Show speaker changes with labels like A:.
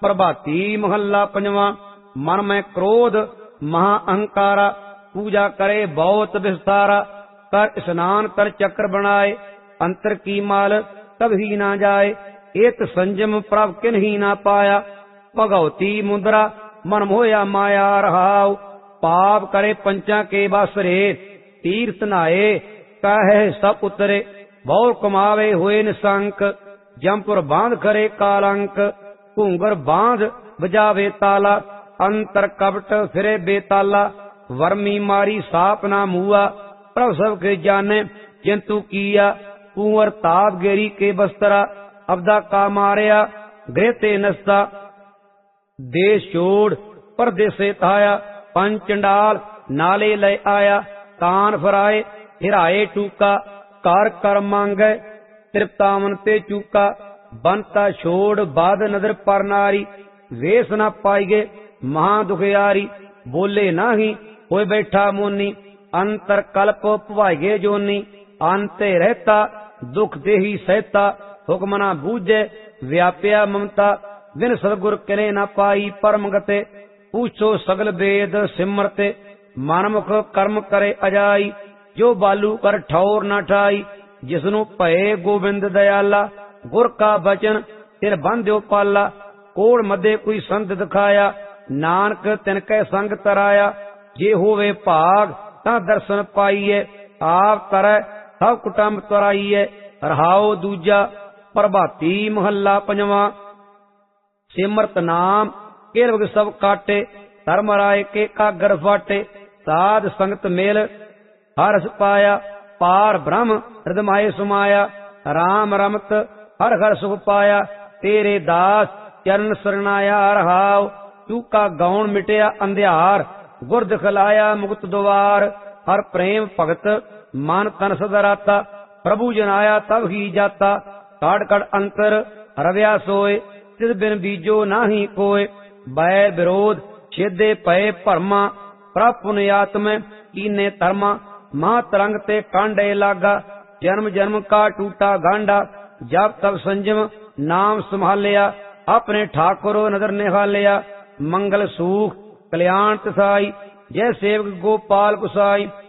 A: प्रभाती महला पंजवा। मन में क्रोध महा अहंकारा, पूजा करे बहुत विस्तारा। कर स्नान कर चक्र बनाए, अंतर की माल तब ही ना जाए। एत संजम प्रभ किन ही ना पाया, भगवती मुद्रा मन मोया माया रहाव। पाप करे पंचा के बासरे, तीर्थ नाये कहे सब उतरे। बहु कमावे हुए निशंक, जमपुर बांध करे कालंक। घूंगर बांध बजावे ताला, अंतर कपट फिरे बेताला। वर्मी मारी साप ना मुआ, प्रभ सब के जाने जंतु किया। कुंवर ताप गेरी के बस्तरा, अबदा का मारया गृह ते नस्ता। देश छोड़ परदेसे थाया, पंचंडाल नाले ले आया। कान फराए हिराए टूका, कार कर मांगे तृप्तावन ते चूका। बनता छोड़ बाद नदर पर नारी, वेश न पाईगे महा दुखियारी। बोले नाही होए बैठा मुनि, अंतर कल्प भवाइगे जोनी। अंते रहता दुख दे ही सहता, हुक्म न बूझे व्याप्या ममता। बिन सदगुर किने न पाई परम गते, पूछो सगल वेद सिमरते। मनमुख कर्म करे अजाई, जो बालू कर ठौर न ठाई। जिसनु भये गोबिंद दयाला, गुर का बचन तिर बंध्यो पाला। कोड़ मध्य कोई संत दिखाया, नानक तिनकै संग तराया। जे होवे भाग ता दर्शन पाईए, आप तरह सब कुटुंब तराईए। रहाओ दूजा प्रभाती महला पंजवा। सिमरत नाम केलवग सब काटे, धर्म राय के कागर फाटे। साध संगत मेल हर्ष पाया, पार ब्रह्म हृदय सुमाया। राम रमत हर हर सुख पाया, तेरे दास चरण शरणाया रहाव। चूका गौण मिटया अंधियार, गुर दिखलाया मुक्त द्वार। हर प्रेम भगत मन तन सदराता, प्रभु जनाया तब ही जाता। काड़ काड़ अंतर रव्या सोए, तिस बिन बीजो नाही कोय। बैर विरोध छेदे पए भरमा, प्रभ पुण्यात्म कीने धर्मा। महातरंग ते कांडे लागा, जन्म जन्म का टूटा गांडा। जब तब संजम नाम संभालिया, अपने ठाकुर नदर निहालिया। मंगल सुख कल्याण तसाई, जय सेवक गोपाल कुसाई।